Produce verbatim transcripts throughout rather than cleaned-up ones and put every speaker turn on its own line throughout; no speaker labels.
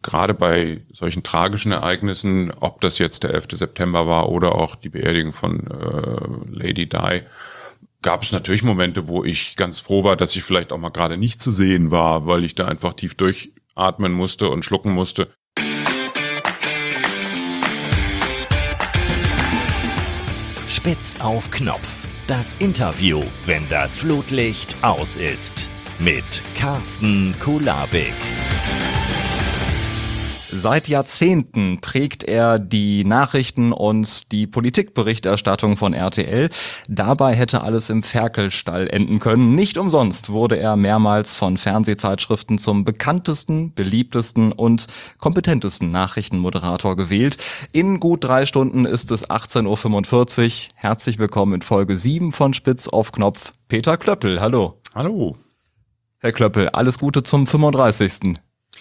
gerade bei solchen tragischen Ereignissen, ob das jetzt der elfte September war oder auch die Beerdigung von äh, Lady Di, gab es natürlich Momente, wo ich ganz froh war, dass ich vielleicht auch mal gerade nicht zu sehen war, weil ich da einfach tief durchatmen musste und schlucken musste.
Spitz auf Knopf. Das Interview, wenn das Flutlicht aus ist. Mit Carsten Kulabik.
Seit Jahrzehnten prägt er die Nachrichten und die Politikberichterstattung von R T L. Dabei hätte alles im Ferkelstall enden können. Nicht umsonst wurde er mehrmals von Fernsehzeitschriften zum bekanntesten, beliebtesten und kompetentesten Nachrichtenmoderator gewählt. In gut drei Stunden ist es achtzehn Uhr fünfundvierzig. Herzlich willkommen in Folge sieben von Spitz auf Knopf. Peter Klöppel, hallo.
Hallo.
Herr Klöppel, alles Gute zum fünfunddreißigsten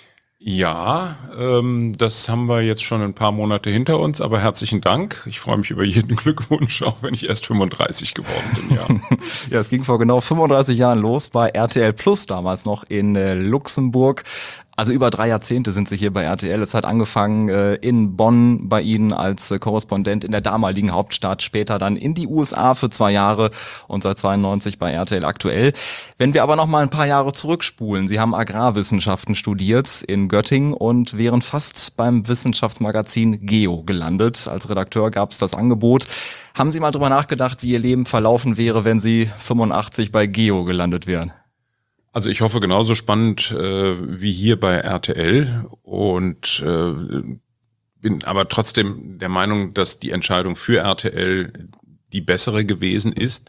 Ja, ähm, das haben wir jetzt schon ein paar Monate hinter uns, aber herzlichen Dank. Ich freue mich über jeden Glückwunsch, auch wenn ich erst fünfunddreißig geworden bin. Ja,
ja, es ging vor genau fünfunddreißig Jahren los bei R T L Plus, damals noch in äh, Luxemburg. Also über drei Jahrzehnte sind Sie hier bei R T L. Es hat angefangen äh, in Bonn bei Ihnen als äh, Korrespondent in der damaligen Hauptstadt, später dann in die U S A für zwei Jahre und seit zweiundneunzig bei R T L aktuell. Wenn wir aber noch mal ein paar Jahre zurückspulen, Sie haben Agrarwissenschaften studiert in Göttingen und wären fast beim Wissenschaftsmagazin Geo gelandet. Als Redakteur gab es das Angebot. Haben Sie mal drüber nachgedacht, wie Ihr Leben verlaufen wäre, wenn Sie fünfundachtzig bei Geo gelandet wären?
Also ich hoffe genauso spannend äh, wie hier bei R T L und äh, bin aber trotzdem der Meinung, dass die Entscheidung für R T L die bessere gewesen ist,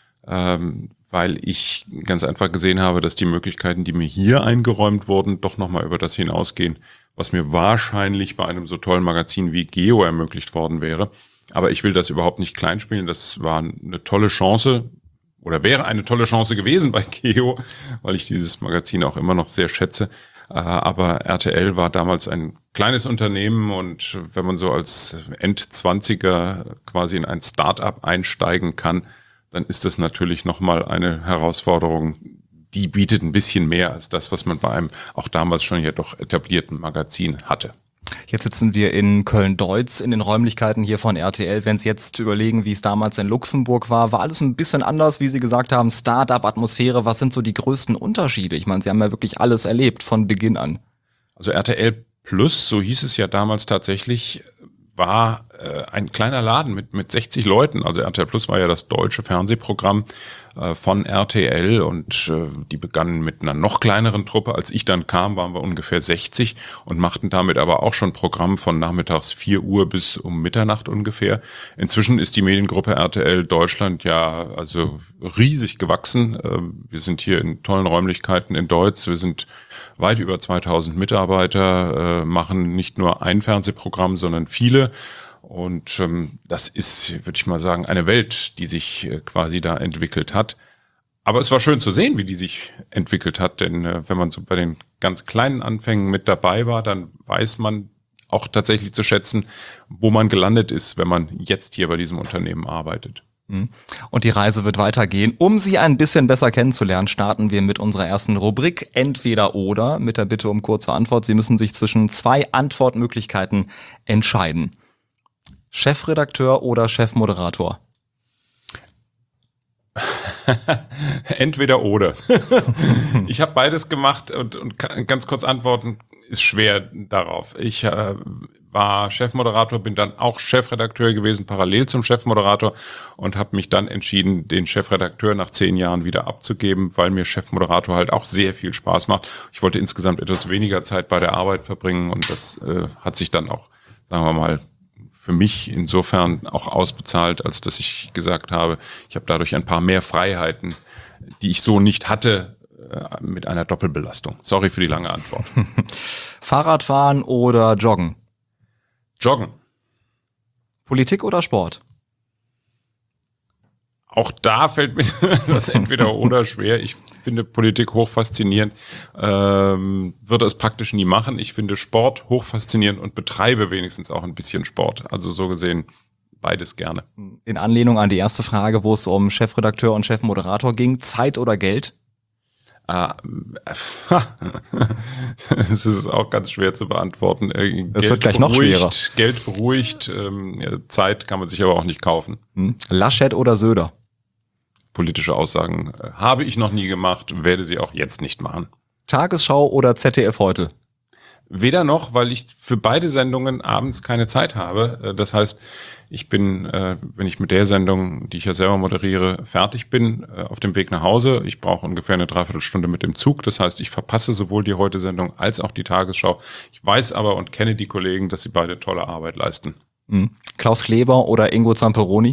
ähm, weil ich ganz einfach gesehen habe, dass die Möglichkeiten, die mir hier eingeräumt wurden, doch nochmal über das hinausgehen, was mir wahrscheinlich bei einem so tollen Magazin wie Geo ermöglicht worden wäre. Aber ich will das überhaupt nicht kleinspielen, das war eine tolle Chance. Oder wäre eine tolle Chance gewesen bei Geo, weil ich dieses Magazin auch immer noch sehr schätze. Aber R T L war damals ein kleines Unternehmen und wenn man so als Endzwanziger quasi in ein Start-up einsteigen kann, dann ist das natürlich nochmal eine Herausforderung, die bietet ein bisschen mehr als das, was man bei einem auch damals schon ja doch etablierten Magazin hatte.
Jetzt sitzen wir in Köln-Deutz in den Räumlichkeiten hier von R T L. Wenn Sie jetzt überlegen, wie es damals in Luxemburg war, war alles ein bisschen anders, wie Sie gesagt haben, Start-up-Atmosphäre. Was sind so die größten Unterschiede? Ich meine, Sie haben ja wirklich alles erlebt von Beginn an.
Also R T L Plus, so hieß es ja damals tatsächlich, war äh, ein kleiner Laden mit mit sechzig Leuten. Also R T L Plus war ja das deutsche Fernsehprogramm äh, von R T L und äh, die begannen mit einer noch kleineren Truppe. Als ich dann kam, waren wir ungefähr sechzig und machten damit aber auch schon Programm von nachmittags vier Uhr bis um Mitternacht ungefähr. Inzwischen ist die Mediengruppe R T L Deutschland ja also riesig gewachsen. Äh, wir sind hier in tollen Räumlichkeiten in Deutz. Wir sind weit über zweitausend Mitarbeiter, äh, machen nicht nur ein Fernsehprogramm, sondern viele. Und ähm, das ist, würde ich mal sagen, eine Welt, die sich äh, quasi da entwickelt hat. Aber es war schön zu sehen, wie die sich entwickelt hat, denn äh, wenn man so bei den ganz kleinen Anfängen mit dabei war, dann weiß man auch tatsächlich zu schätzen, wo man gelandet ist, wenn man jetzt hier bei diesem Unternehmen arbeitet.
Und die Reise wird weitergehen. Um Sie ein bisschen besser kennenzulernen, starten wir mit unserer ersten Rubrik Entweder oder mit der Bitte um kurze Antwort. Sie müssen sich zwischen zwei Antwortmöglichkeiten entscheiden. Chefredakteur oder Chefmoderator?
Entweder oder. Ich habe beides gemacht und, und ganz kurz antworten ist schwer darauf. Ich äh, war Chefmoderator, bin dann auch Chefredakteur gewesen, parallel zum Chefmoderator und habe mich dann entschieden, den Chefredakteur nach zehn Jahren wieder abzugeben, weil mir Chefmoderator halt auch sehr viel Spaß macht. Ich wollte insgesamt etwas weniger Zeit bei der Arbeit verbringen und das äh, hat sich dann auch, sagen wir mal, für mich insofern auch ausbezahlt, als dass ich gesagt habe, ich habe dadurch ein paar mehr Freiheiten, die ich so nicht hatte, mit einer Doppelbelastung. Sorry für die lange Antwort.
Fahrradfahren oder Joggen?
Joggen.
Politik oder Sport?
Auch da fällt mir das entweder oder schwer. Ich finde Politik hochfaszinierend, ähm, würde es praktisch nie machen. Ich finde Sport hochfaszinierend und betreibe wenigstens auch ein bisschen Sport. Also so gesehen beides gerne.
In Anlehnung an die erste Frage, wo es um Chefredakteur und Chefmoderator ging, Zeit oder Geld?
Das ist auch ganz schwer zu beantworten.
Das wird gleich noch schwerer.
Geld beruhigt, ähm, Zeit kann man sich aber auch nicht kaufen.
Hm. Laschet oder Söder?
Politische Aussagen äh, habe ich noch nie gemacht, werde sie auch jetzt nicht machen.
Tagesschau oder Z D F heute?
Weder noch, weil ich für beide Sendungen abends keine Zeit habe. Das heißt, ich bin, wenn ich mit der Sendung, die ich ja selber moderiere, fertig bin, auf dem Weg nach Hause. Ich brauche ungefähr eine Dreiviertelstunde mit dem Zug. Das heißt, ich verpasse sowohl die Heute-Sendung als auch die Tagesschau. Ich weiß aber und kenne die Kollegen, dass sie beide tolle Arbeit leisten.
Mhm. Klaus Kleber oder Ingo Zamperoni?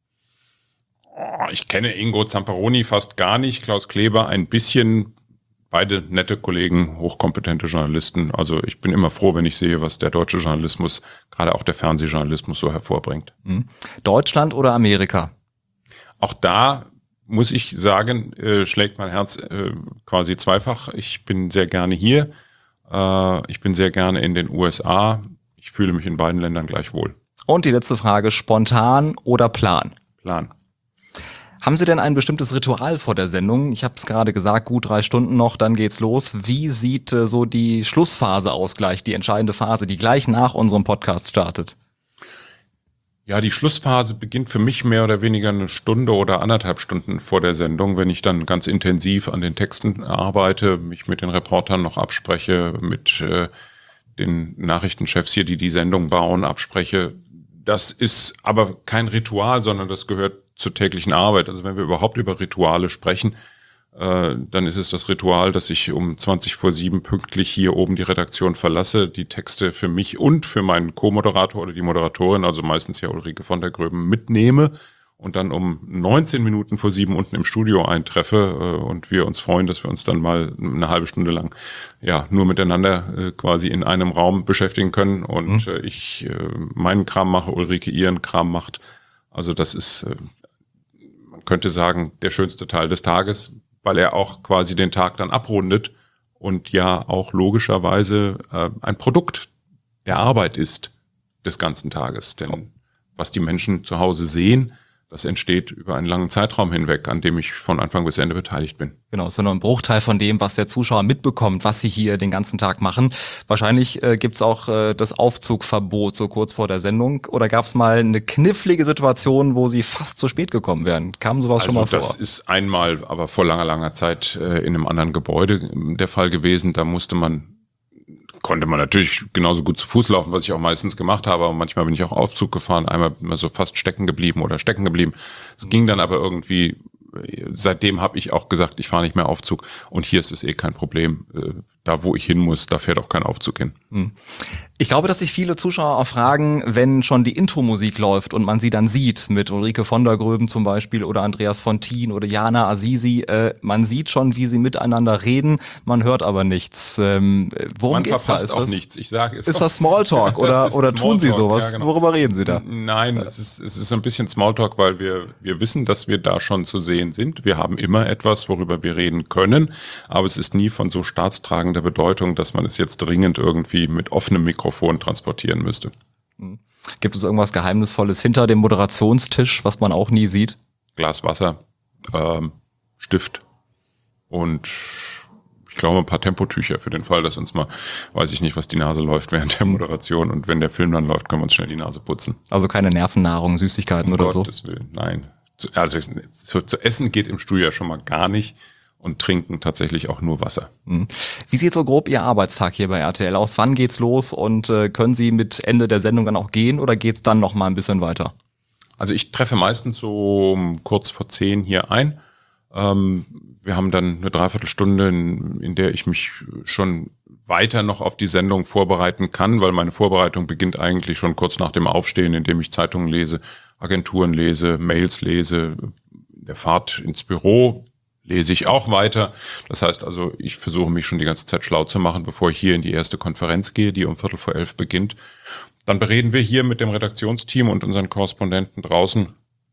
Ich kenne Ingo Zamperoni fast gar nicht, Klaus Kleber ein bisschen. Beide nette Kollegen, hochkompetente Journalisten. Also ich bin immer froh, wenn ich sehe, was der deutsche Journalismus, gerade auch der Fernsehjournalismus so hervorbringt.
Deutschland oder Amerika?
Auch da muss ich sagen, äh, schlägt mein Herz äh, quasi zweifach. Ich bin sehr gerne hier. Äh, ich bin sehr gerne in den U S A. Ich fühle mich in beiden Ländern gleich wohl.
Und die letzte Frage, spontan oder Plan?
Plan.
Haben Sie denn ein bestimmtes Ritual vor der Sendung? Ich habe es gerade gesagt, gut drei Stunden noch, dann geht's los. Wie sieht äh, so die Schlussphase aus gleich, die entscheidende Phase, die gleich nach unserem Podcast startet?
Ja, die Schlussphase beginnt für mich mehr oder weniger eine Stunde oder anderthalb Stunden vor der Sendung, wenn ich dann ganz intensiv an den Texten arbeite, mich mit den Reportern noch abspreche, mit äh, den Nachrichtenchefs hier, die die Sendung bauen, abspreche. Das ist aber kein Ritual, sondern das gehört zur täglichen Arbeit. Also wenn wir überhaupt über Rituale sprechen, äh, dann ist es das Ritual, dass ich um zwanzig vor sieben pünktlich hier oben die Redaktion verlasse, die Texte für mich und für meinen Co-Moderator oder die Moderatorin, also meistens ja Ulrike von der Gröben, mitnehme und dann um neunzehn Minuten vor sieben unten im Studio eintreffe äh, und wir uns freuen, dass wir uns dann mal eine halbe Stunde lang ja nur miteinander äh, quasi in einem Raum beschäftigen können und mhm. äh, ich äh, meinen Kram mache, Ulrike ihren Kram macht. Also das ist äh, könnte sagen, der schönste Teil des Tages, weil er auch quasi den Tag dann abrundet und ja auch logischerweise äh, ein Produkt der Arbeit ist des ganzen Tages. Denn was die Menschen zu Hause sehen, das entsteht über einen langen Zeitraum hinweg, an dem ich von Anfang bis Ende beteiligt bin.
Genau, ist ja nur ein Bruchteil von dem, was der Zuschauer mitbekommt, was sie hier den ganzen Tag machen. Wahrscheinlich äh, gibt's auch äh, das Aufzugverbot so kurz vor der Sendung. Oder gab's mal eine knifflige Situation, wo sie fast zu spät gekommen wären? Kam sowas
also
schon mal vor?
Das ist einmal, aber vor langer, langer Zeit äh, in einem anderen Gebäude der Fall gewesen. Da musste man konnte man natürlich genauso gut zu Fuß laufen, was ich auch meistens gemacht habe. Aber manchmal bin ich auch Aufzug gefahren, einmal bin ich so fast stecken geblieben oder stecken geblieben. Es ging dann aber irgendwie, seitdem habe ich auch gesagt, ich fahre nicht mehr Aufzug. Und hier ist es eh kein Problem. Da, wo ich hin muss, da fährt auch kein Aufzug hin.
Ich glaube, dass sich viele Zuschauer auch fragen, wenn schon die Intro-Musik läuft und man sie dann sieht, mit Ulrike von der Gröben zum Beispiel oder Andreas Fontin oder Jana Azizi, äh, man sieht schon, wie sie miteinander reden, man hört aber nichts. Ähm, worum
man
geht's
verpasst
da? Ist
auch
das,
nichts. Ich sage es.
Ist das Smalltalk oder,
das
oder
Smalltalk.
tun Sie sowas?
Ja, genau.
Worüber reden Sie da?
Nein, es ist, es ist ein bisschen Smalltalk, weil wir, wir wissen, dass wir da schon zu sehen sind. Wir haben immer etwas, worüber wir reden können, aber es ist nie von so staatstragender Bedeutung, dass man es jetzt dringend irgendwie mit offenem Mikrofon transportieren müsste.
Gibt es irgendwas Geheimnisvolles hinter dem Moderationstisch, was man auch nie sieht?
Glas Wasser, ähm, Stift und ich glaube ein paar Tempotücher für den Fall, dass uns mal, weiß ich nicht, was die Nase läuft während der Moderation und wenn der Film dann läuft, können wir uns schnell die Nase putzen.
Also keine Nervennahrung, Süßigkeiten
um
oder
Gottes
so?
Willen, nein. Also zu, zu essen geht im Studio ja schon mal gar nicht. Und trinken tatsächlich auch nur Wasser.
Wie sieht so grob Ihr Arbeitstag hier bei R T L aus? Wann geht's los und äh, können Sie mit Ende der Sendung dann auch gehen oder geht's dann noch mal ein bisschen weiter?
Also ich treffe meistens so kurz vor zehn hier ein. Ähm, wir haben dann eine Dreiviertelstunde, in, in der ich mich schon weiter noch auf die Sendung vorbereiten kann, weil meine Vorbereitung beginnt eigentlich schon kurz nach dem Aufstehen, indem ich Zeitungen lese, Agenturen lese, Mails lese, der Fahrt ins Büro lese ich auch weiter. Das heißt also, ich versuche mich schon die ganze Zeit schlau zu machen, bevor ich hier in die erste Konferenz gehe, die um Viertel vor elf beginnt. Dann bereden wir hier mit dem Redaktionsteam und unseren Korrespondenten draußen,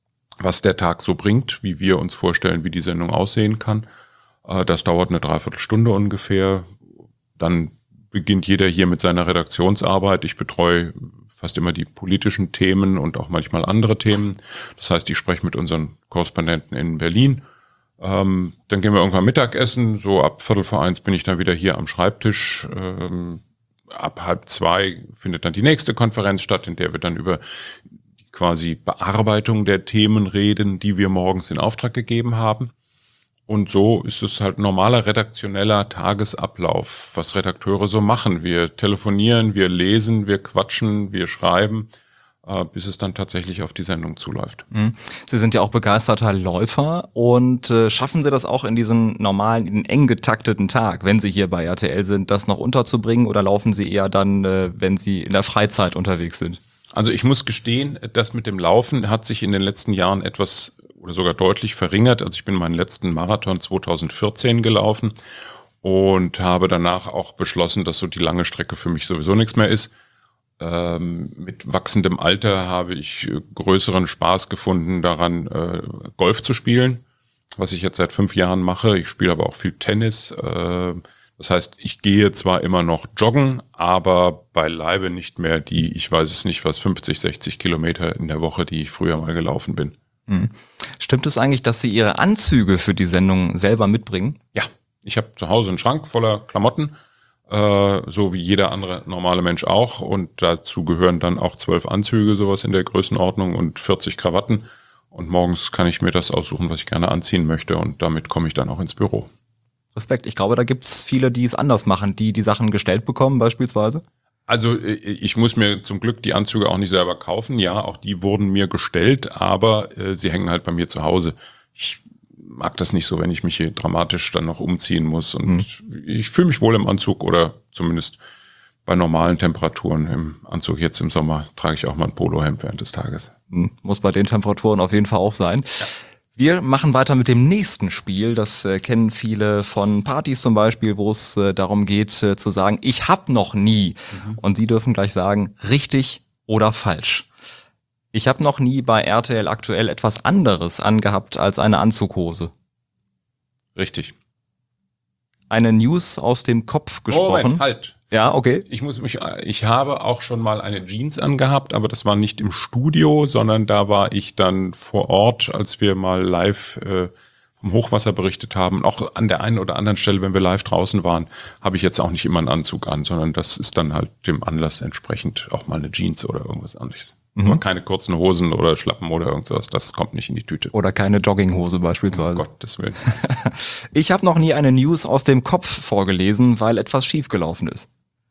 was der Tag so bringt, wie wir uns vorstellen, wie die Sendung aussehen kann. Das dauert eine Dreiviertelstunde ungefähr. Dann beginnt jeder hier mit seiner Redaktionsarbeit. Ich betreue fast immer die politischen Themen und auch manchmal andere Themen. Das heißt, ich spreche mit unseren Korrespondenten in Berlin. Ähm, dann gehen wir irgendwann Mittagessen. So ab Viertel vor eins bin ich dann wieder hier am Schreibtisch. Ähm, ab halb zwei findet dann die nächste Konferenz statt, in der wir dann über die quasi Bearbeitung der Themen reden, die wir morgens in Auftrag gegeben haben. Und so ist es halt normaler redaktioneller Tagesablauf, was Redakteure so machen. Wir telefonieren, wir lesen, wir quatschen, wir schreiben, äh, bis es dann tatsächlich auf die Sendung zuläuft.
Sie sind ja auch begeisterter Läufer und äh, schaffen Sie das auch in diesen normalen, in den eng getakteten Tag, wenn Sie hier bei R T L sind, das noch unterzubringen, oder laufen Sie eher dann, äh, wenn Sie in der Freizeit unterwegs sind?
Also ich muss gestehen, das mit dem Laufen hat sich in den letzten Jahren etwas oder sogar deutlich verringert. Also ich bin meinen letzten Marathon zweitausendvierzehn gelaufen und habe danach auch beschlossen, dass so die lange Strecke für mich sowieso nichts mehr ist. Ähm, mit wachsendem Alter habe ich größeren Spaß gefunden daran, äh, Golf zu spielen, was ich jetzt seit fünf Jahren mache. Ich spiele aber auch viel Tennis. Äh, das heißt, ich gehe zwar immer noch joggen, aber beileibe nicht mehr die, ich weiß es nicht, was fünfzig, sechzig Kilometer in der Woche, die ich früher mal gelaufen bin.
Hm. Stimmt es eigentlich, dass Sie Ihre Anzüge für die Sendung selber mitbringen?
Ja, ich habe zu Hause einen Schrank voller Klamotten, äh, so wie jeder andere normale Mensch auch. Und dazu gehören dann auch zwölf Anzüge, sowas in der Größenordnung, und vierzig Krawatten. Und morgens kann ich mir das aussuchen, was ich gerne anziehen möchte. Und damit komme ich dann auch ins Büro.
Respekt. Ich glaube, da gibt's viele, die es anders machen, die die Sachen gestellt bekommen beispielsweise.
Also ich muss mir zum Glück die Anzüge auch nicht selber kaufen. Ja, auch die wurden mir gestellt, aber äh, sie hängen halt bei mir zu Hause. Ich mag das nicht so, wenn ich mich hier dramatisch dann noch umziehen muss. Und mhm. ich fühle mich wohl im Anzug, oder zumindest bei normalen Temperaturen im Anzug. Jetzt im Sommer trage ich auch mal ein Polohemd während des Tages.
Mhm. Muss bei den Temperaturen auf jeden Fall auch sein. Ja. Wir machen weiter mit dem nächsten Spiel. Das äh, kennen viele von Partys zum Beispiel, wo es äh, darum geht äh, zu sagen, ich hab noch nie. Mhm. Und Sie dürfen gleich sagen, richtig oder falsch. Ich habe noch nie bei R T L aktuell etwas anderes angehabt als eine Anzughose.
Richtig.
Eine News aus dem Kopf gesprochen.
Moment, halt.
Ja, okay.
Ich muss mich, ich habe auch schon mal eine Jeans angehabt, aber das war nicht im Studio, sondern da war ich dann vor Ort, als wir mal live äh, vom Hochwasser berichtet haben. Auch an der einen oder anderen Stelle, wenn wir live draußen waren, habe ich jetzt auch nicht immer einen Anzug an, sondern das ist dann halt dem Anlass entsprechend auch mal eine Jeans oder irgendwas anderes. Mhm. Aber keine kurzen Hosen oder Schlappen oder irgendwas, das kommt nicht in die Tüte.
Oder keine Jogginghose beispielsweise.
Um Gottes Willen.
Ich habe noch nie eine News aus dem Kopf vorgelesen, weil etwas schiefgelaufen ist.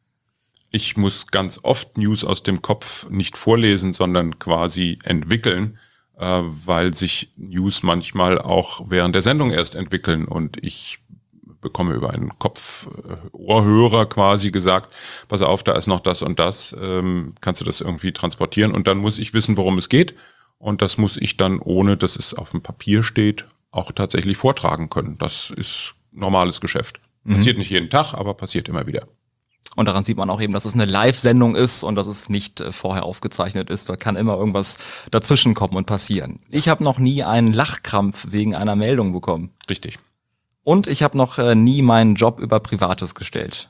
Ich muss ganz oft News aus dem Kopf nicht vorlesen, sondern quasi entwickeln, äh, weil sich News manchmal auch während der Sendung erst entwickeln. Und ich bekomme über einen Kopf-Ohrhörer quasi gesagt, pass auf, da ist noch das und das, ähm, kannst du das irgendwie transportieren? Und dann muss ich wissen, worum es geht. Und das muss ich dann, ohne dass es auf dem Papier steht, auch tatsächlich vortragen können. Das ist normales Geschäft. Mhm. Passiert nicht jeden Tag, aber passiert immer wieder.
Und daran sieht man auch eben, dass es eine Live-Sendung ist und dass es nicht äh, vorher aufgezeichnet ist. Da kann immer irgendwas dazwischen kommen und passieren. Ich habe noch nie einen Lachkrampf wegen einer Meldung bekommen.
Richtig.
Und ich habe noch äh, nie meinen Job über Privates gestellt.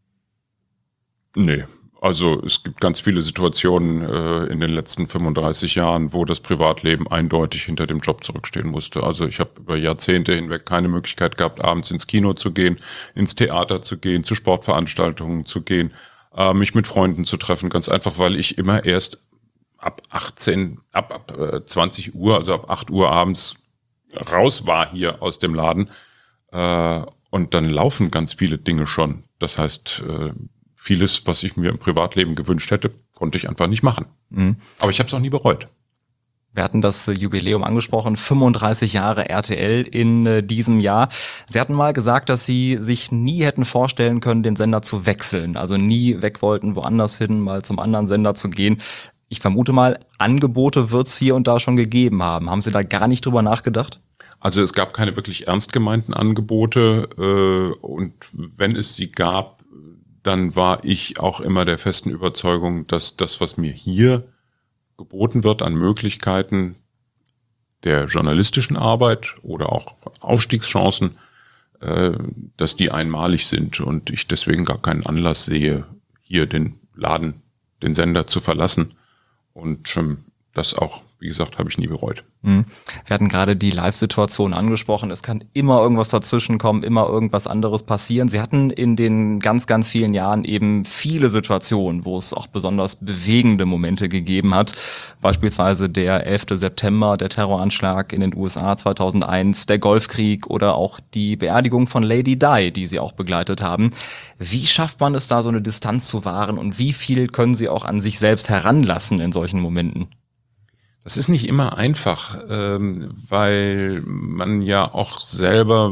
Nee, also es gibt ganz viele Situationen äh, in den letzten fünfunddreißig Jahren, wo das Privatleben eindeutig hinter dem Job zurückstehen musste. Also ich habe über Jahrzehnte hinweg keine Möglichkeit gehabt, abends ins Kino zu gehen, ins Theater zu gehen, zu Sportveranstaltungen zu gehen, äh, mich mit Freunden zu treffen, ganz einfach, weil ich immer erst ab achtzehn, ab, ab äh, zwanzig Uhr, also ab acht Uhr abends raus war hier aus dem Laden. Äh, und dann laufen ganz viele Dinge schon. Das heißt, äh, vieles, was ich mir im Privatleben gewünscht hätte, konnte ich einfach nicht machen. Mhm. Aber ich habe es auch nie bereut.
Wir hatten das Jubiläum angesprochen, fünfunddreißig Jahre R T L in äh, diesem Jahr. Sie hatten mal gesagt, dass Sie sich nie hätten vorstellen können, den Sender zu wechseln. Also nie weg wollten, woanders hin, mal zum anderen Sender zu gehen. Ich vermute mal, Angebote wird es hier und da schon gegeben haben. Haben Sie da gar nicht drüber nachgedacht?
Also es gab keine wirklich ernst gemeinten Angebote. Äh, und wenn es sie gab, dann war ich auch immer der festen Überzeugung, dass das, was mir hier geboten wird an Möglichkeiten der journalistischen Arbeit oder auch Aufstiegschancen, äh, dass die einmalig sind und ich deswegen gar keinen Anlass sehe, hier den Laden, den Sender zu verlassen. Und ähm, das auch, wie gesagt, habe ich nie bereut.
Wir hatten gerade die Live-Situation angesprochen. Es kann immer irgendwas dazwischen kommen, immer irgendwas anderes passieren. Sie hatten in den ganz, ganz vielen Jahren eben viele Situationen, wo es auch besonders bewegende Momente gegeben hat. Beispielsweise der elfte September, der Terroranschlag in den U S A zweitausendeins, der Golfkrieg oder auch die Beerdigung von Lady Di, die Sie auch begleitet haben. Wie schafft man es da, so eine Distanz zu wahren und wie viel können Sie auch an sich selbst heranlassen in solchen Momenten?
Das ist nicht immer einfach, ähm, weil man ja auch selber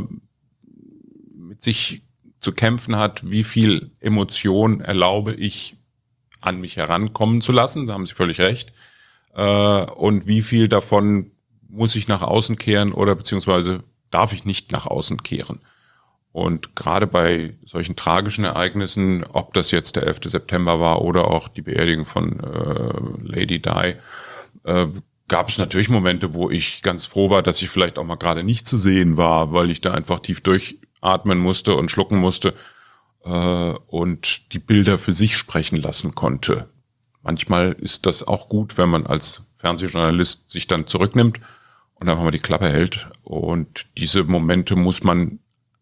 mit sich zu kämpfen hat, wie viel Emotion erlaube ich an mich herankommen zu lassen, da haben Sie völlig recht, äh, und wie viel davon muss ich nach außen kehren oder beziehungsweise darf ich nicht nach außen kehren. Und gerade bei solchen tragischen Ereignissen, ob das jetzt der elfte September war oder auch die Beerdigung von äh, Lady Di, äh, gab es natürlich Momente, wo ich ganz froh war, dass ich vielleicht auch mal gerade nicht zu sehen war, weil ich da einfach tief durchatmen musste und schlucken musste äh, und die Bilder für sich sprechen lassen konnte. Manchmal ist das auch gut, wenn man als Fernsehjournalist sich dann zurücknimmt und einfach mal die Klappe hält. Und diese Momente muss man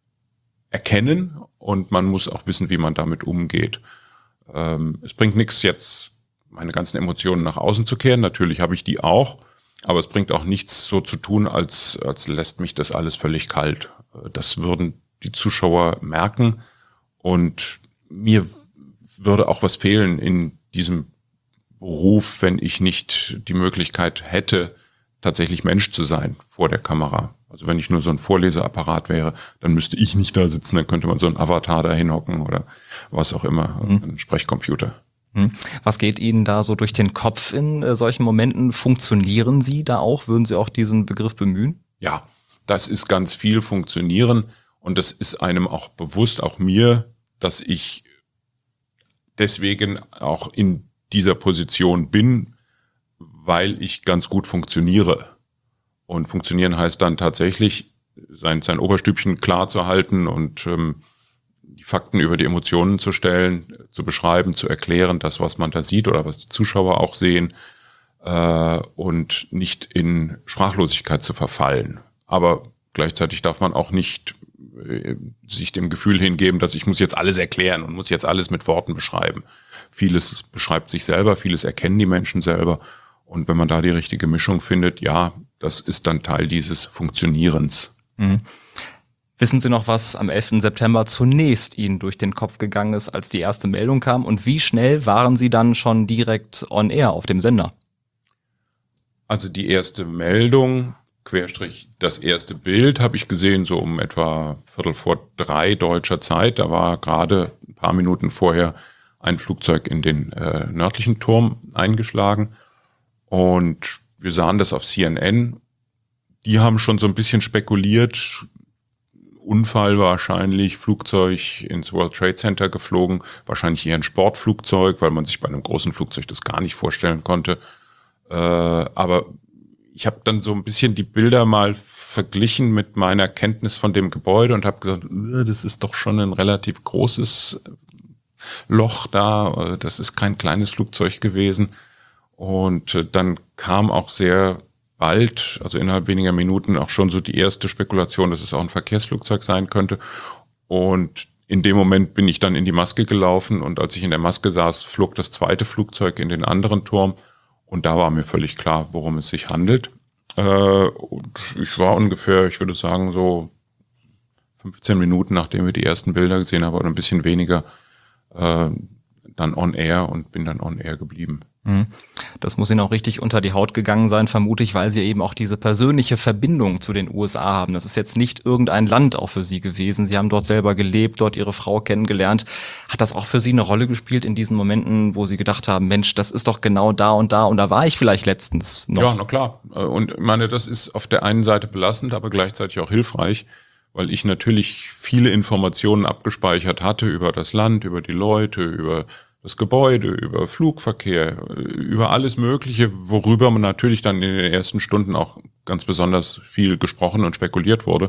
erkennen und man muss auch wissen, wie man damit umgeht. Ähm, es bringt nichts jetzt, meine ganzen Emotionen nach außen zu kehren. Natürlich habe ich die auch, aber es bringt auch nichts so zu tun, als, als lässt mich das alles völlig kalt. Das würden die Zuschauer merken und mir würde auch was fehlen in diesem Beruf, wenn ich nicht die Möglichkeit hätte, tatsächlich Mensch zu sein vor der Kamera. Also wenn ich nur so ein Vorleseapparat wäre, dann müsste ich nicht da sitzen, dann könnte man so ein Avatar da hinhocken oder was auch immer, mhm. ein Sprechcomputer.
Was geht Ihnen da so durch den Kopf in äh, solchen Momenten? Funktionieren Sie da auch? Würden Sie auch diesen Begriff bemühen?
Ja, das ist ganz viel Funktionieren und das ist einem auch bewusst, auch mir, dass ich deswegen auch in dieser Position bin, weil ich ganz gut funktioniere. Und funktionieren heißt dann tatsächlich, sein, sein Oberstübchen klar zu halten und ähm, die Fakten über die Emotionen zu stellen, zu beschreiben, zu erklären, das, was man da sieht oder was die Zuschauer auch sehen, äh, und nicht in Sprachlosigkeit zu verfallen. Aber gleichzeitig darf man auch nicht äh, sich dem Gefühl hingeben, dass ich muss jetzt alles erklären und muss jetzt alles mit Worten beschreiben. Vieles beschreibt sich selber, vieles erkennen die Menschen selber. Und wenn man da die richtige Mischung findet, ja, das ist dann Teil dieses Funktionierens.
Mhm. Wissen Sie noch, was am elften September zunächst Ihnen durch den Kopf gegangen ist, als die erste Meldung kam? Und wie schnell waren Sie dann schon direkt on air auf dem Sender?
Also die erste Meldung, Querstrich das erste Bild, habe ich gesehen, so um etwa Viertel vor drei deutscher Zeit. Da war gerade ein paar Minuten vorher ein Flugzeug in den äh, nördlichen Turm eingeschlagen. Und wir sahen das auf C N N. Die haben schon so ein bisschen spekuliert, Unfall wahrscheinlich, Flugzeug ins World Trade Center geflogen, wahrscheinlich eher ein Sportflugzeug, weil man sich bei einem großen Flugzeug das gar nicht vorstellen konnte. Äh, aber ich habe dann so ein bisschen die Bilder mal verglichen mit meiner Kenntnis von dem Gebäude und habe gesagt, das ist doch schon ein relativ großes Loch da, das ist kein kleines Flugzeug gewesen. Und dann kam auch sehr bald, also innerhalb weniger Minuten, auch schon so die erste Spekulation, dass es auch ein Verkehrsflugzeug sein könnte. Und in dem Moment bin ich dann in die Maske gelaufen und als ich in der Maske saß, flog das zweite Flugzeug in den anderen Turm und da war mir völlig klar, worum es sich handelt. Und ich war ungefähr, ich würde sagen, so fünfzehn Minuten, nachdem wir die ersten Bilder gesehen haben, oder ein bisschen weniger, dann on air und bin dann on air geblieben.
Das muss Ihnen auch richtig unter die Haut gegangen sein, vermute ich, weil Sie eben auch diese persönliche Verbindung zu den U S A haben. Das ist jetzt nicht irgendein Land auch für Sie gewesen. Sie haben dort selber gelebt, dort Ihre Frau kennengelernt. Hat das auch für Sie eine Rolle gespielt in diesen Momenten, wo Sie gedacht haben, Mensch, das ist doch genau da und da und da war ich vielleicht letztens noch?
Ja, na klar. Und ich meine, das ist auf der einen Seite belastend, aber gleichzeitig auch hilfreich, weil ich natürlich viele Informationen abgespeichert hatte über das Land, über die Leute, über das Gebäude, über Flugverkehr, über alles Mögliche, worüber man natürlich dann in den ersten Stunden auch ganz besonders viel gesprochen und spekuliert wurde.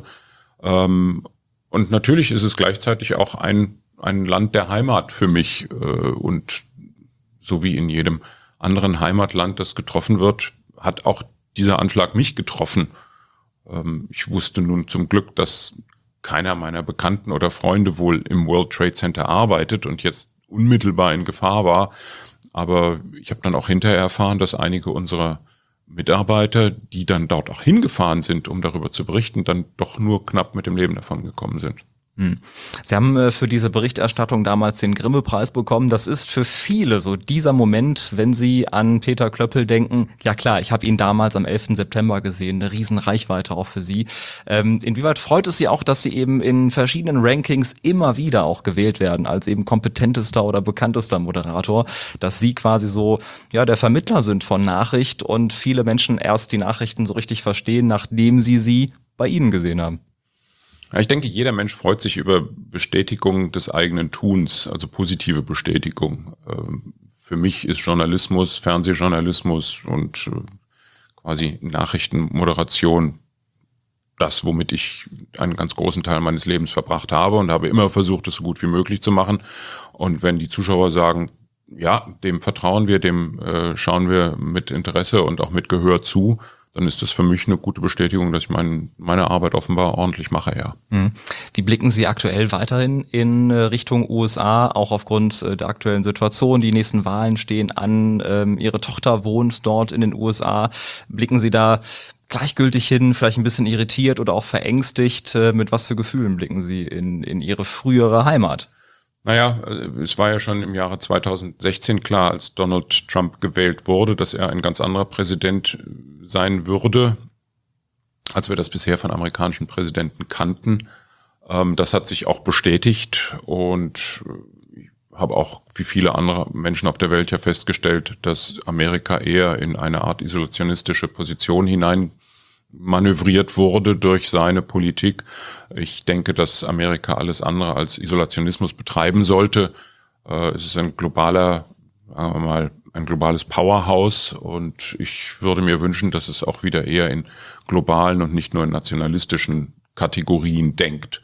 Und natürlich ist es gleichzeitig auch ein, ein Land der Heimat für mich. Und so wie in jedem anderen Heimatland, das getroffen wird, hat auch dieser Anschlag mich getroffen. Ähm, ich wusste nun zum Glück, dass keiner meiner Bekannten oder Freunde wohl im World Trade Center arbeitet und jetzt unmittelbar in Gefahr war. Aber ich habe dann auch hinterher erfahren, dass einige unserer Mitarbeiter, die dann dort auch hingefahren sind, um darüber zu berichten, dann doch nur knapp mit dem Leben davon gekommen sind.
Sie haben äh, für diese Berichterstattung damals den Grimme-Preis bekommen. Das ist für viele so dieser Moment, wenn sie an Peter Klöppel denken. Ja klar, ich habe ihn damals am elften September gesehen, eine riesen Reichweite auch für Sie. Ähm, inwieweit freut es Sie auch, dass Sie eben in verschiedenen Rankings immer wieder auch gewählt werden als eben kompetentester oder bekanntester Moderator, dass Sie quasi so ja der Vermittler sind von Nachricht und viele Menschen erst die Nachrichten so richtig verstehen, nachdem sie sie bei Ihnen gesehen haben?
Ja, ich denke, jeder Mensch freut sich über Bestätigung des eigenen Tuns, also positive Bestätigung. Für mich ist Journalismus, Fernsehjournalismus und quasi Nachrichtenmoderation das, womit ich einen ganz großen Teil meines Lebens verbracht habe und habe immer versucht, es so gut wie möglich zu machen. Und wenn die Zuschauer sagen, ja, dem vertrauen wir, dem äh, schauen wir mit Interesse und auch mit Gehör zu, dann ist das für mich eine gute Bestätigung, dass ich mein, meine Arbeit offenbar ordentlich mache, ja.
Wie blicken Sie aktuell weiterhin in Richtung U S A, auch aufgrund der aktuellen Situation? Die nächsten Wahlen stehen an, ähm, Ihre Tochter wohnt dort in den U S A. Blicken Sie da gleichgültig hin, vielleicht ein bisschen irritiert oder auch verängstigt? Äh, mit was für Gefühlen blicken Sie in, in Ihre frühere Heimat?
Naja, es war ja schon im Jahre zweitausendsechzehn klar, als Donald Trump gewählt wurde, dass er ein ganz anderer Präsident sein würde, als wir das bisher von amerikanischen Präsidenten kannten. Das hat sich auch bestätigt und ich habe auch wie viele andere Menschen auf der Welt ja festgestellt, dass Amerika eher in eine Art isolationistische Position hinein manövriert wurde durch seine Politik. Ich denke, dass Amerika alles andere als Isolationismus betreiben sollte. Es ist ein globaler, sagen wir mal, ein globales Powerhouse und ich würde mir wünschen, dass es auch wieder eher in globalen und nicht nur in nationalistischen Kategorien denkt.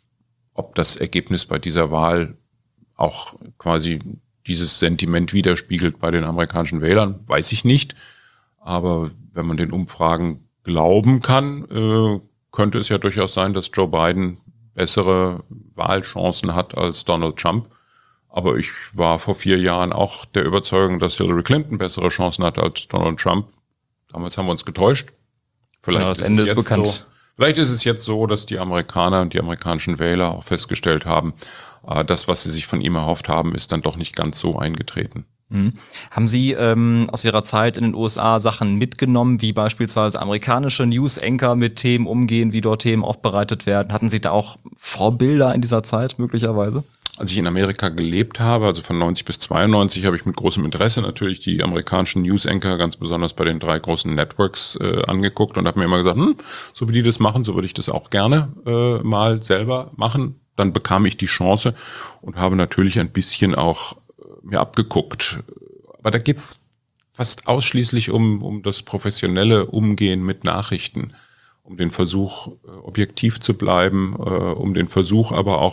Ob das Ergebnis bei dieser Wahl auch quasi dieses Sentiment widerspiegelt bei den amerikanischen Wählern, weiß ich nicht. Aber wenn man den Umfragen glauben kann, äh, könnte es ja durchaus sein, dass Joe Biden bessere Wahlchancen hat als Donald Trump. Aber ich war vor vier Jahren auch der Überzeugung, dass Hillary Clinton bessere Chancen hat als Donald Trump. Damals haben wir uns getäuscht. Vielleicht
ja, das
ist
Ende
es
ist
jetzt
bekannt.
So, vielleicht ist es jetzt so, dass die Amerikaner und die amerikanischen Wähler auch festgestellt haben, äh, das, was sie sich von ihm erhofft haben, ist dann doch nicht ganz so eingetreten.
Mhm. Haben Sie ähm, aus Ihrer Zeit in den U S A Sachen mitgenommen, wie beispielsweise amerikanische News-Anchor mit Themen umgehen, wie dort Themen aufbereitet werden? Hatten Sie da auch Vorbilder in dieser Zeit möglicherweise?
Als ich in Amerika gelebt habe, also von neunzig bis zweiundneunzig, habe ich mit großem Interesse natürlich die amerikanischen News-Anchor, ganz besonders bei den drei großen Networks, äh, angeguckt und habe mir immer gesagt, hm, so wie die das machen, so würde ich das auch gerne äh, mal selber machen. Dann bekam ich die Chance und habe natürlich ein bisschen auch mir abgeguckt. Aber da geht's fast ausschließlich um, um das professionelle Umgehen mit Nachrichten, um den Versuch, objektiv zu bleiben, äh, um den Versuch aber auch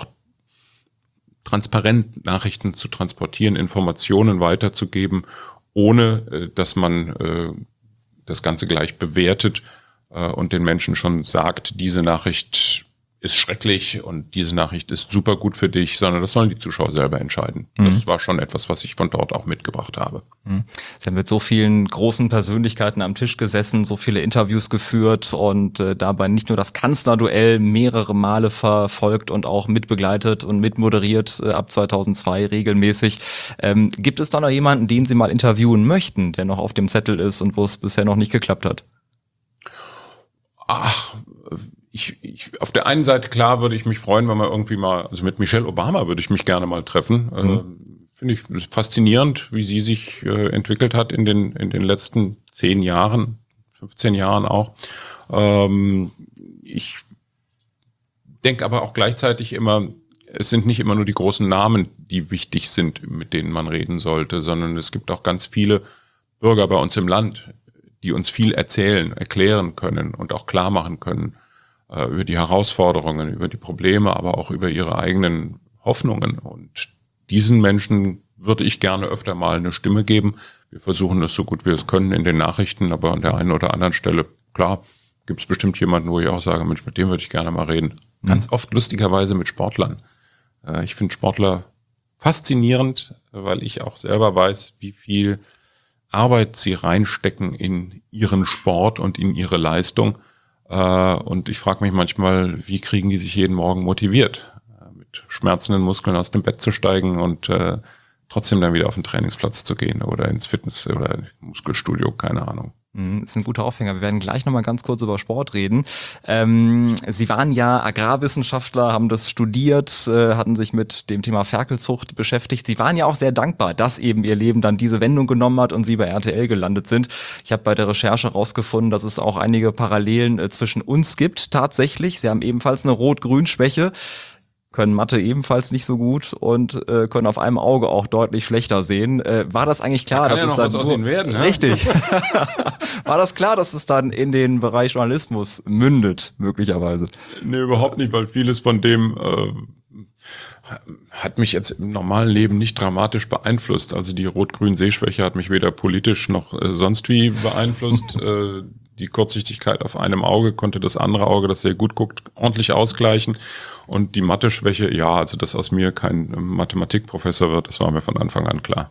transparent Nachrichten zu transportieren, Informationen weiterzugeben, ohne äh, dass man äh, das Ganze gleich bewertet äh, und den Menschen schon sagt, diese Nachricht ist schrecklich und diese Nachricht ist super gut für dich, sondern das sollen die Zuschauer selber entscheiden. Mhm. Das war schon etwas, was ich von dort auch mitgebracht habe.
Mhm. Sie haben mit so vielen großen Persönlichkeiten am Tisch gesessen, so viele Interviews geführt und äh, dabei nicht nur das Kanzlerduell mehrere Male verfolgt und auch mitbegleitet und mitmoderiert äh, ab zweitausendzwei regelmäßig. Ähm, gibt es da noch jemanden, den Sie mal interviewen möchten, der noch auf dem Zettel ist und wo es bisher noch nicht geklappt hat?
Ach, Ich, ich, auf der einen Seite, klar, würde ich mich freuen, wenn man irgendwie mal, also mit Michelle Obama würde ich mich gerne mal treffen. Mhm. Äh, finde ich faszinierend, wie sie sich äh, entwickelt hat in den, in den letzten zehn Jahren, fünfzehn Jahren auch. Ähm, ich denke aber auch gleichzeitig immer, es sind nicht immer nur die großen Namen, die wichtig sind, mit denen man reden sollte, sondern es gibt auch ganz viele Bürger bei uns im Land, die uns viel erzählen, erklären können und auch klar machen können, über die Herausforderungen, über die Probleme, aber auch über ihre eigenen Hoffnungen. Und diesen Menschen würde ich gerne öfter mal eine Stimme geben. Wir versuchen das so gut wir es können in den Nachrichten, aber an der einen oder anderen Stelle, klar, gibt es bestimmt jemanden, wo ich auch sage, Mensch, mit dem würde ich gerne mal reden. Mhm. Ganz oft lustigerweise mit Sportlern. Äh, ich finde Sportler faszinierend, weil ich auch selber weiß, wie viel Arbeit sie reinstecken in ihren Sport und in ihre Leistung. Äh, und ich frage mich manchmal, wie kriegen die sich jeden Morgen motiviert, äh, mit schmerzenden Muskeln aus dem Bett zu steigen und äh, trotzdem dann wieder auf den Trainingsplatz zu gehen oder ins Fitness- oder Muskelstudio, keine Ahnung.
Das ist ein guter Aufhänger. Wir werden gleich nochmal ganz kurz über Sport reden. Ähm, Sie waren ja Agrarwissenschaftler, haben das studiert, äh, hatten sich mit dem Thema Ferkelzucht beschäftigt. Sie waren ja auch sehr dankbar, dass eben Ihr Leben dann diese Wendung genommen hat und Sie bei R T L gelandet sind. Ich habe bei der Recherche rausgefunden, dass es auch einige Parallelen äh, zwischen uns gibt tatsächlich. Sie haben ebenfalls eine Rot-Grün-Schwäche, können Mathe ebenfalls nicht so gut und äh, können auf einem Auge auch deutlich schlechter sehen. Äh, war das eigentlich klar,
da
dass
ja
es
noch
dann
was aus ihnen werden, ne?
Richtig. War das klar, dass es dann in den Bereich Journalismus mündet, möglicherweise?
Nee, überhaupt nicht, weil vieles von dem äh, hat mich jetzt im normalen Leben nicht dramatisch beeinflusst. Also die Rot-Grün-Sehschwäche hat mich weder politisch noch äh, sonst wie beeinflusst. äh, Die Kurzsichtigkeit auf einem Auge konnte das andere Auge, das sehr gut guckt, ordentlich ausgleichen. Und die Mathe-Schwäche, ja, also dass aus mir kein Mathematikprofessor wird, das war mir von Anfang an klar.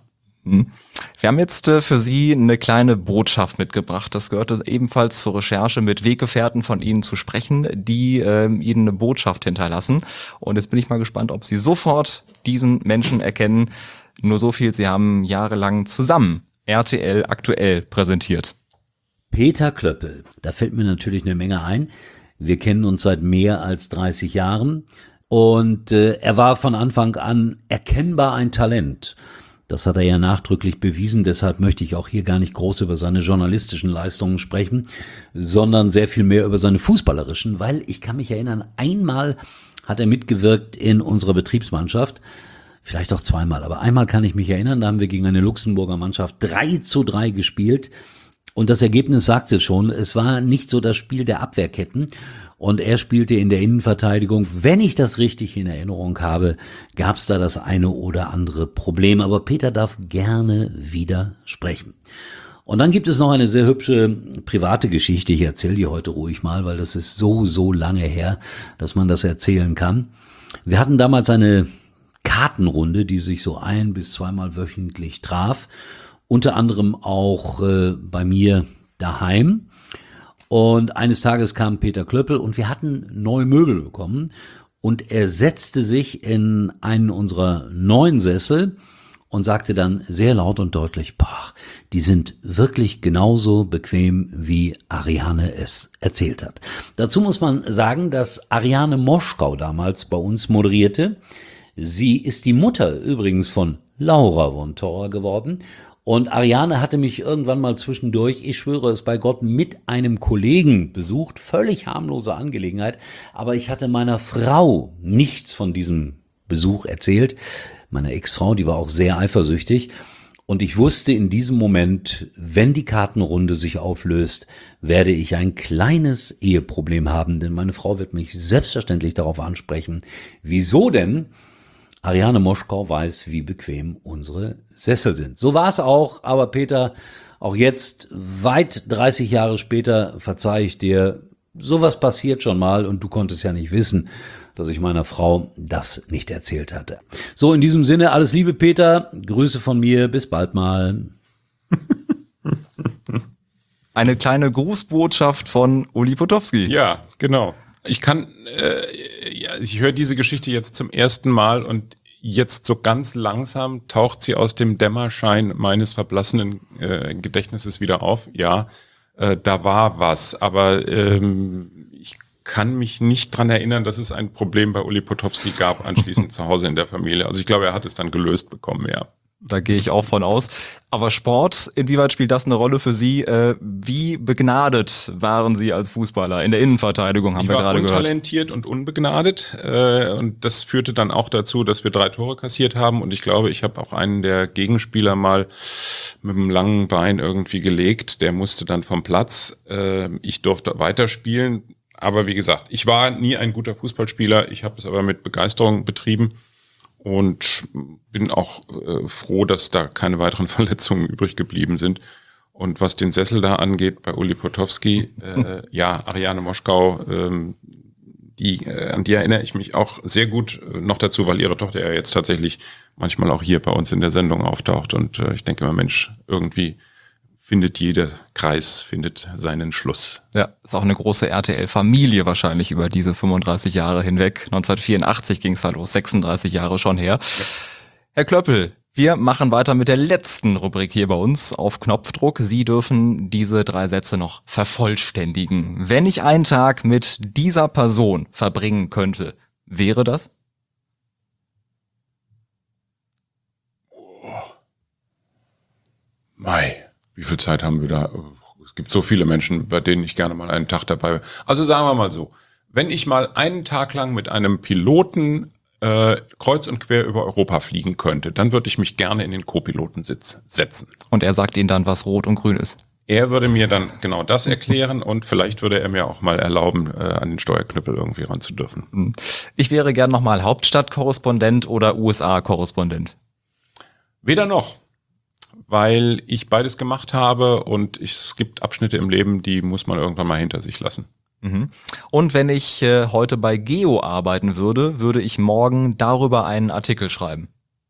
Wir haben jetzt äh, für Sie eine kleine Botschaft mitgebracht. Das gehörte ebenfalls zur Recherche, mit Weggefährten von Ihnen zu sprechen, die äh, Ihnen eine Botschaft hinterlassen. Und jetzt bin ich mal gespannt, ob Sie sofort diesen Menschen erkennen. Nur so viel, Sie haben jahrelang zusammen R T L aktuell präsentiert.
Peter Klöppel, da fällt mir natürlich eine Menge ein. Wir kennen uns seit mehr als dreißig Jahren und äh, er war von Anfang an erkennbar ein Talent. Das hat er ja nachdrücklich bewiesen, deshalb möchte ich auch hier gar nicht groß über seine journalistischen Leistungen sprechen, sondern sehr viel mehr über seine fußballerischen, weil ich kann mich erinnern, einmal hat er mitgewirkt in unserer Betriebsmannschaft, vielleicht auch zweimal, aber einmal kann ich mich erinnern, da haben wir gegen eine Luxemburger Mannschaft drei zu drei gespielt. Und das Ergebnis sagte schon, es war nicht so das Spiel der Abwehrketten und er spielte in der Innenverteidigung. Wenn ich das richtig in Erinnerung habe, gab es da das eine oder andere Problem. Aber Peter darf gerne wieder sprechen. Und dann gibt es noch eine sehr hübsche private Geschichte. Ich erzähle die heute ruhig mal, weil das ist so, so lange her, dass man das erzählen kann. Wir hatten damals eine Kartenrunde, die sich so ein- bis zweimal wöchentlich traf. Unter anderem auch äh, bei mir daheim. Und eines Tages kam Peter Klöppel und wir hatten neue Möbel bekommen. Und er setzte sich in einen unserer neuen Sessel und sagte dann sehr laut und deutlich, boah, die sind wirklich genauso bequem, wie Ariane es erzählt hat. Dazu muss man sagen, dass Ariane Moschkau damals bei uns moderierte. Sie ist die Mutter übrigens von Laura von Thora geworden. Und Ariane hatte mich irgendwann mal zwischendurch, ich schwöre es bei Gott, mit einem Kollegen besucht. Völlig harmlose Angelegenheit. Aber ich hatte meiner Frau nichts von diesem Besuch erzählt. Meine Ex-Frau, die war auch sehr eifersüchtig. Und ich wusste in diesem Moment, wenn die Kartenrunde sich auflöst, werde ich ein kleines Eheproblem haben. Denn meine Frau wird mich selbstverständlich darauf ansprechen. Wieso denn? Ariane Moschkau weiß, wie bequem unsere Sessel sind. So war es auch, aber Peter, auch jetzt, weit dreißig Jahre später, verzeihe ich dir, sowas passiert schon mal und du konntest ja nicht wissen, dass ich meiner Frau das nicht erzählt hatte. So, in diesem Sinne, alles Liebe, Peter, Grüße von mir, bis bald mal.
Eine kleine Grußbotschaft von Uli Potowski.
Ja, genau. Ich kann, äh, ja, ich höre diese Geschichte jetzt zum ersten Mal und jetzt so ganz langsam taucht sie aus dem Dämmerschein meines verblassenen äh, Gedächtnisses wieder auf. Ja, äh, da war was, aber ähm, ich kann mich nicht dran erinnern, dass es ein Problem bei Uli Potowski gab anschließend zu Hause in der Familie. Also ich glaube, er hat es dann gelöst bekommen, ja.
Da gehe ich auch von aus. Aber Sport, inwieweit spielt das eine Rolle für Sie? Äh, wie begnadet waren Sie als Fußballer in der Innenverteidigung, haben
ich
wir gerade gehört?
Ich war untalentiert und unbegnadet äh, und das führte dann auch dazu, dass wir drei Tore kassiert haben und ich glaube, ich habe auch einen der Gegenspieler mal mit einem langen Bein irgendwie gelegt, der musste dann vom Platz. Äh, ich durfte weiterspielen, aber wie gesagt, ich war nie ein guter Fußballspieler, ich habe es aber mit Begeisterung betrieben. und bin auch äh, froh, dass da keine weiteren Verletzungen übrig geblieben sind. Und was den Sessel da angeht bei Uli Potowski, äh, ja, Ariane Moschkau, ähm, die, äh, an die erinnere ich mich auch sehr gut äh, noch dazu, weil ihre Tochter ja jetzt tatsächlich manchmal auch hier bei uns in der Sendung auftaucht. Und äh, ich denke immer, Mensch, irgendwie findet jeder Kreis, findet seinen Schluss.
Ja, ist auch eine große R T L-Familie wahrscheinlich über diese fünfunddreißig Jahre hinweg. neunzehnhundertvierundachtzig ging es da los, sechsunddreißig Jahre schon her. Ja. Herr Klöppel, wir machen weiter mit der letzten Rubrik hier bei uns auf Knopfdruck. Sie dürfen diese drei Sätze noch vervollständigen. Wenn ich einen Tag mit dieser Person verbringen könnte, wäre das?
Oh. Mai, wie viel Zeit haben wir da? Es gibt so viele Menschen, bei denen ich gerne mal einen Tag dabei bin. Also sagen wir mal so, wenn ich mal einen Tag lang mit einem Piloten Äh, kreuz und quer über Europa fliegen könnte, dann würde ich mich gerne in den Co-Pilotensitz setzen.
Und er sagt Ihnen dann, was rot und grün ist?
Er würde mir dann genau das erklären und vielleicht würde er mir auch mal erlauben, äh, an den Steuerknüppel irgendwie ran zu dürfen.
Ich wäre gern nochmal Hauptstadtkorrespondent oder U S A-Korrespondent?
Weder noch, weil ich beides gemacht habe und ich, es gibt Abschnitte im Leben, die muss man irgendwann mal hinter sich lassen.
Und wenn ich äh, heute bei Geo arbeiten würde, würde ich morgen darüber einen Artikel schreiben.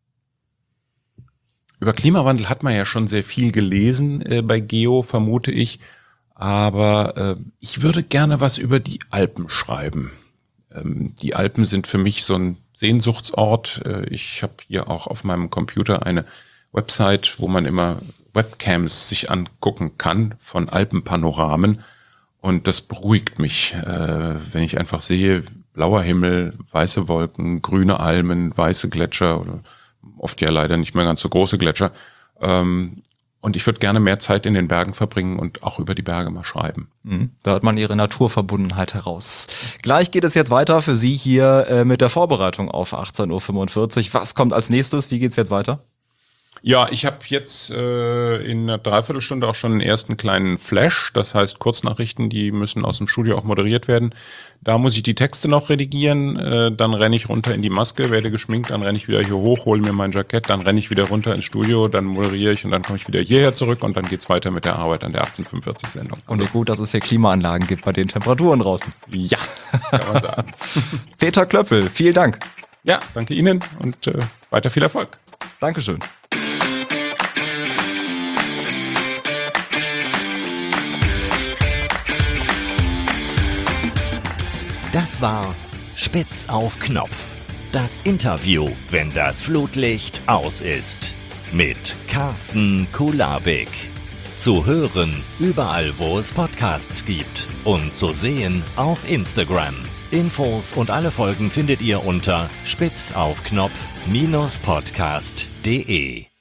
Über Klimawandel hat man ja schon sehr viel gelesen äh, bei Geo, vermute ich. Aber äh, ich würde gerne was über die Alpen schreiben. Ähm, die Alpen sind für mich so ein Sehnsuchtsort. Äh, ich habe hier auch auf meinem Computer eine Website, wo man immer Webcams sich angucken kann von Alpenpanoramen. Und das beruhigt mich, äh, wenn ich einfach sehe, blauer Himmel, weiße Wolken, grüne Almen, weiße Gletscher, oder oft ja leider nicht mehr ganz so große Gletscher. Ähm, und ich würde gerne mehr Zeit in den Bergen verbringen und auch über die Berge mal schreiben.
Mhm. Da hat man Ihre Naturverbundenheit heraus. Gleich geht es jetzt weiter für Sie hier äh, mit der Vorbereitung auf achtzehn Uhr fünfundvierzig. Was kommt als nächstes? Wie geht's jetzt weiter?
Ja, ich habe jetzt äh, in einer Dreiviertelstunde auch schon den ersten kleinen Flash, das heißt Kurznachrichten, die müssen aus dem Studio auch moderiert werden. Da muss ich die Texte noch redigieren, äh, dann renne ich runter in die Maske, werde geschminkt, dann renne ich wieder hier hoch, hole mir mein Jackett, dann renne ich wieder runter ins Studio, dann moderiere ich und dann komme ich wieder hierher zurück und dann geht's weiter mit der Arbeit an der achtzehn Uhr fünfundvierzig Sendung.
Und also, gut, dass es hier Klimaanlagen gibt bei den Temperaturen draußen.
Ja, das kann man sagen.
Peter Klöppel, vielen Dank.
Ja, danke Ihnen und äh, weiter viel Erfolg.
Dankeschön.
Das war Spitz auf Knopf. Das Interview, wenn das Flutlicht aus ist. Mit Carsten Kulawik. Zu hören überall, wo es Podcasts gibt. Und zu sehen auf Instagram. Infos und alle Folgen findet ihr unter spitzaufknopf Bindestrich podcast punkt de.